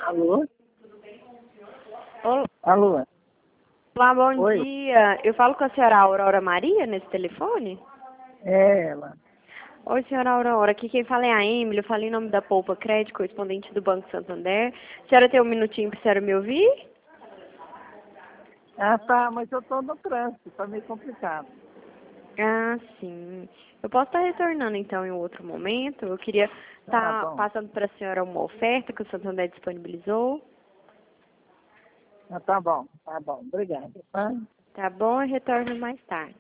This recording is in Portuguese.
Alô? Olá, Alô? bom Oi? dia. Eu falo com a senhora Aurora Maria nesse telefone? É ela. Oi, senhora Aurora. Aqui quem fala é a Emily. Eu falei em nome da Poupa Crédito, correspondente do Banco Santander. A senhora tem um minutinho para a senhora me ouvir? Ah, tá, mas eu tô no trânsito, tá meio complicado. Ah, sim. Eu posso estar retornando então em outro momento. Eu queria Tá estar bom. passando para a senhora uma oferta que o Santander disponibilizou. Ah, tá bom. Obrigado. Tá? Tá bom? Eu retorno mais tarde.